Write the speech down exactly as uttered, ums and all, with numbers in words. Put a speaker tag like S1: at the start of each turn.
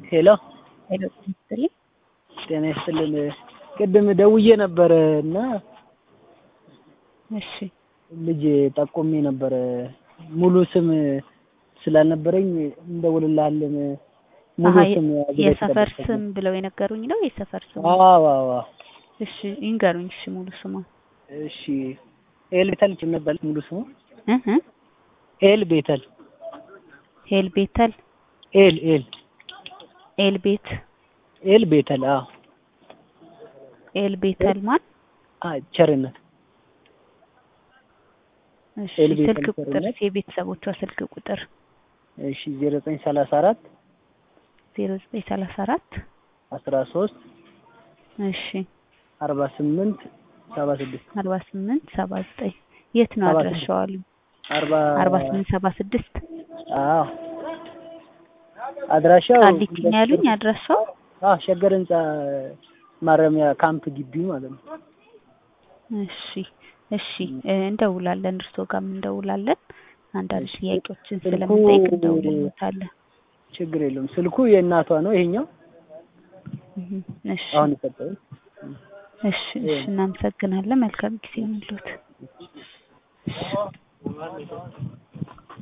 S1: ሄሎ
S2: ሄሎ ትስጥልኝ
S1: ጤና ይስጥልን ቅድም ደውዬ ነበር እና
S2: እሺ
S1: ልጅ ጠቆሜ ነበር ሙሉ ስም ስላልነበረኝ እንደውልልሃለን ሙሉ ስም
S2: የሰፈር ስም ብለው የነገሩኝ ነው የሰፈር ስም
S1: አዎ አዎ
S2: እሺ ይንገሩኝ እሺ ሙሉ ስሙ
S1: እሺ ኤል ቤተል ነበር ሙሉ ስሙ
S2: እህ
S1: ኤል ቤተል
S2: ኤል ቤተል
S1: ኤል ኤል
S2: ኤል ቤት
S1: ኤል ቤተል አዎ
S2: ኤል ቤተል ማን
S1: አይ ቸርነት
S2: እሺ ስልክ ቁጥር የቤተሰቦቿ ስልክ ቁጥር
S1: እሺ ዜሮ ዘጠኝ ሰላሳ አራት
S2: ዜሮ ዘጠኝ ሰላሳ አራት
S1: አስራ ሶስት
S2: እሺ
S1: አርባ ስምንት ሰባ ስድስት
S2: አርባ ስምንት ሰባ ዘጠኝ የት ነው አድራሻው አሉ አርባ ስምንት ሰባ ስድስት
S1: አዎ አድራሻው
S2: ቃሊቲ ነው ያሉኝ አድራሻው
S1: አዎ ሸገር ህንጻ ማረሚያ ካምፕ ግቢ ማለት ነው
S2: እሺ እሺ እንደውላለን እርሶ ጋር እንደውላለን አንዳንድ ጥያቄዎችን ስለምንጠይቅ እንደውልልዎታለን
S1: ችግር የለውም ስልኩ የእናቷ ነው ይሄኛው
S2: እሺ
S1: አሁን ይፈጠው
S2: እሺ እሺ እናመሰግናለን መልካም ጊዜ ይሁንልዎት